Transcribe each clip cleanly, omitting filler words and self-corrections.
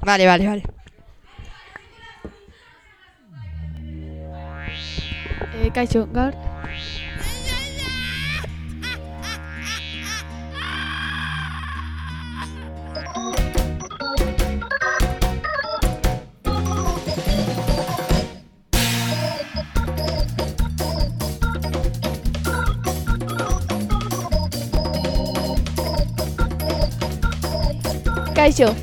Vale. Kaixo, gaur. Kaixo.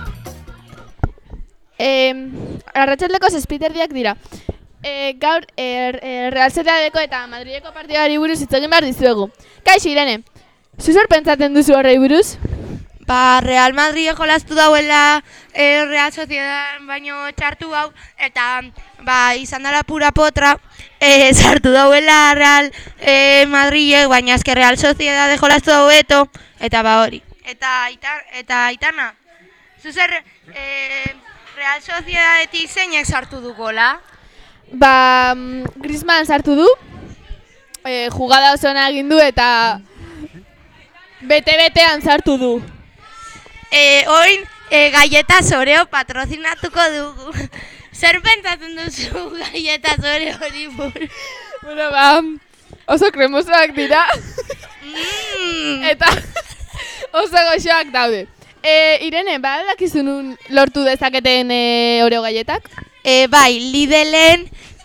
Arratsaldeko 7:30 dira. Gaur Real Sociedadeko eta Madrileko partidari buruz hitz egin behar dizuegu. Kaixo, Irene. Zu zer pentsatzen duzu horrei buruz? Real Madrid jolastu dauela Real Sociedad baino txartu hau, eta izan dela pura potra, sartu dauela Real Madrid, baina eske Real Sociedad jolastu daueto, eta hori. Eta Aitana, zuzer Real Sociedadetik zeinek sartu du gola? Griezmann sartu du, jugada oso ona egin du eta bete-betean sartu du. Oin Galletas Oreo patrozinatuko dugu. Zer pentsatzen duzu Galletas Oreo hori buruz? Bueno, oso kremosoak dira. Eta oso goxoak daude. Irene, dakizu nun lortu dezaketen Oreo galletak? Bai, Lidlen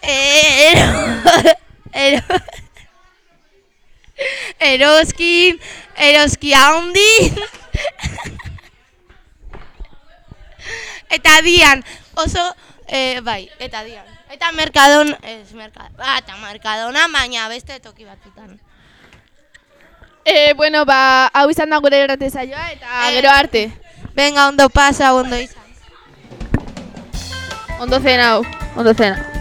Eroski Handi eta Dian, oso, eta Dian. Eta Mercadona, Mercadona, baina beste toki batzutan. Hau izan da gure irrati saioa eta gero arte. Venga, ondo pasa, ondo izan. Ondo zenau.